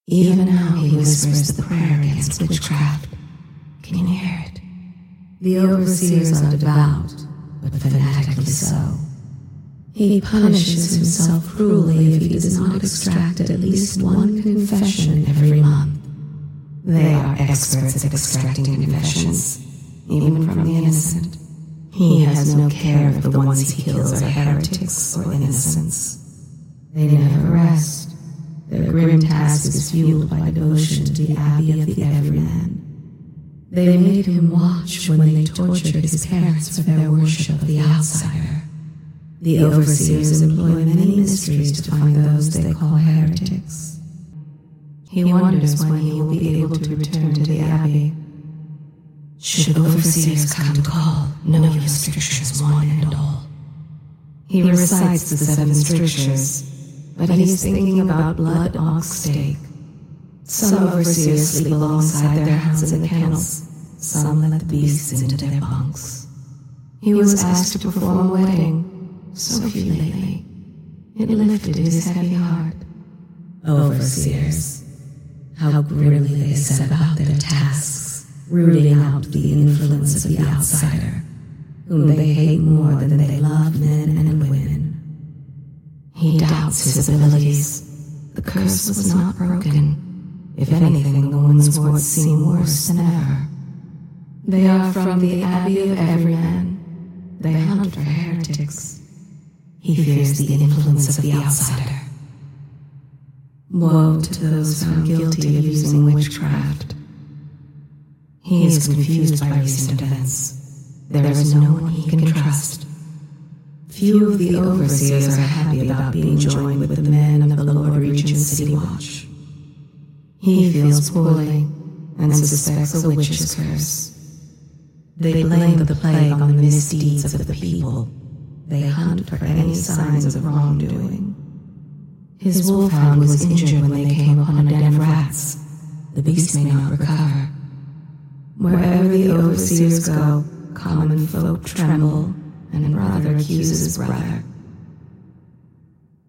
Even now he whispers the prayer against witchcraft. Can you hear it? The overseers are devout, but fanatically so. He punishes himself cruelly if he does not extract at least one confession every month. They are experts at extracting confessions, even from the innocent. He has no care if the ones he kills are heretics or innocents. They never rest. Their grim task is fueled by devotion to the Abbey of the Everyman. They made him watch when they tortured his parents for their worship of the outsider. The overseers employ many mysteries to find those they call heretics. He wonders when he will be able to return to the Abbey. Should overseers come to call, know your strictures one and all. He recites the 7 strictures, but he is thinking about blood ox steak. Some overseers sleep alongside their hounds in the kennels. Some let the beasts into their bunks. He was asked to perform a wedding, so few lately. It lifted his heavy heart. Overseers, how grimly they set about their tasks, rooting out the influence of the outsider, whom they hate more than they love men and women. He doubts his abilities. The curse was not broken. If anything, the woman's words seem worse than ever. They are from the Abbey of Everyman. They hunt for heretics. He fears the influence of the outsider. Woe to those found guilty of using witchcraft. He is confused by recent events. There is no one he can trust. Few of the overseers are happy about being joined with the men of the Lord Regent's City Watch. He feels poorly and suspects a witch's curse. They blame the plague on the misdeeds of the people. They hunt for any signs of wrongdoing. His wolfhound was injured when they came upon a den of rats. The beast may not recover. Wherever the overseers go, common folk tremble, and brother accuses brother.